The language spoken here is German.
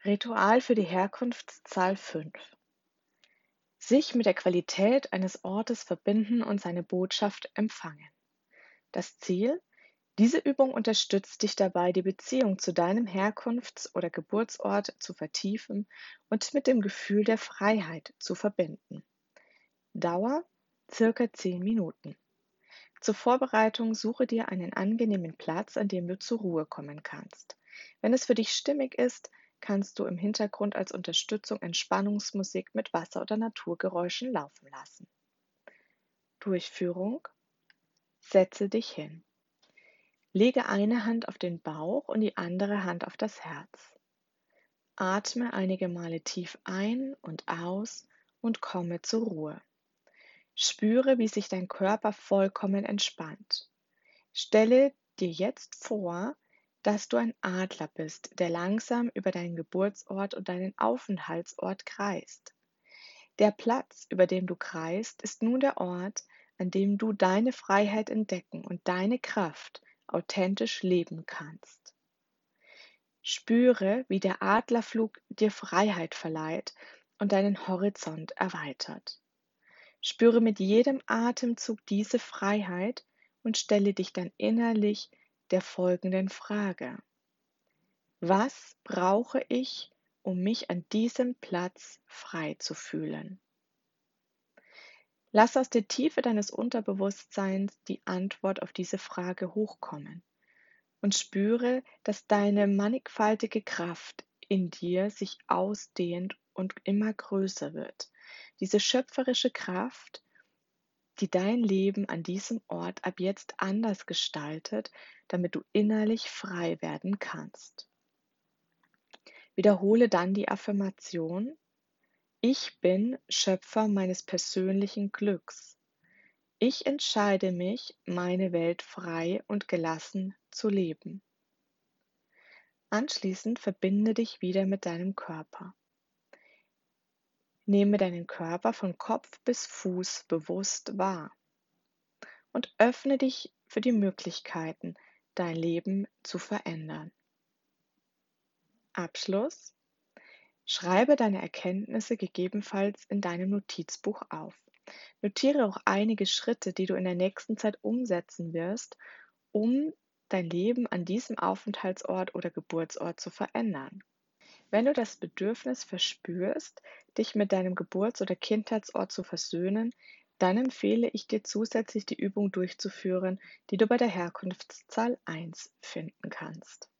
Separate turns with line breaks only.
Ritual für die Herkunftszahl 5: Sich mit der Qualität eines Ortes verbinden und seine Botschaft empfangen. Das Ziel: Diese Übung unterstützt dich dabei, die Beziehung zu deinem Herkunfts- oder Geburtsort zu vertiefen und mit dem Gefühl der Freiheit zu verbinden. Dauer: circa 10 Minuten. Zur Vorbereitung suche dir einen angenehmen Platz, an dem du zur Ruhe kommen kannst. Wenn es für dich stimmig ist, kannst du im Hintergrund als Unterstützung Entspannungsmusik mit Wasser- oder Naturgeräuschen laufen lassen. Durchführung: Setze dich hin. Lege eine Hand auf den Bauch und die andere Hand auf das Herz. Atme einige Male tief ein und aus und komme zur Ruhe. Spüre, wie sich dein Körper vollkommen entspannt. Stelle dir jetzt vor, dass du ein Adler bist, der langsam über deinen Geburtsort und deinen Aufenthaltsort kreist. Der Platz, über dem du kreist, ist nun der Ort, an dem du deine Freiheit entdecken und deine Kraft authentisch leben kannst. Spüre, wie der Adlerflug dir Freiheit verleiht und deinen Horizont erweitert. Spüre mit jedem Atemzug diese Freiheit und stelle dich dann innerlich der folgenden Frage: Was brauche ich, um mich an diesem Platz frei zu fühlen? Lass aus der Tiefe deines Unterbewusstseins die Antwort auf diese Frage hochkommen und spüre, dass deine mannigfaltige Kraft in dir sich ausdehnt und immer größer wird. Diese schöpferische Kraft, die dein Leben an diesem Ort ab jetzt anders gestaltet, damit du innerlich frei werden kannst. Wiederhole dann die Affirmation: Ich bin Schöpfer meines persönlichen Glücks. Ich entscheide mich, meine Welt frei und gelassen zu leben. Anschließend verbinde dich wieder mit deinem Körper. Nehme deinen Körper von Kopf bis Fuß bewusst wahr und öffne dich für die Möglichkeiten, dein Leben zu verändern. Abschluss: Schreibe deine Erkenntnisse gegebenenfalls in deinem Notizbuch auf. Notiere auch einige Schritte, die du in der nächsten Zeit umsetzen wirst, um dein Leben an diesem Aufenthaltsort oder Geburtsort zu verändern. Wenn du das Bedürfnis verspürst, dich mit deinem Geburts- oder Kindheitsort zu versöhnen, dann empfehle ich dir zusätzlich die Übung durchzuführen, die du bei der Herkunftszahl 1 finden kannst.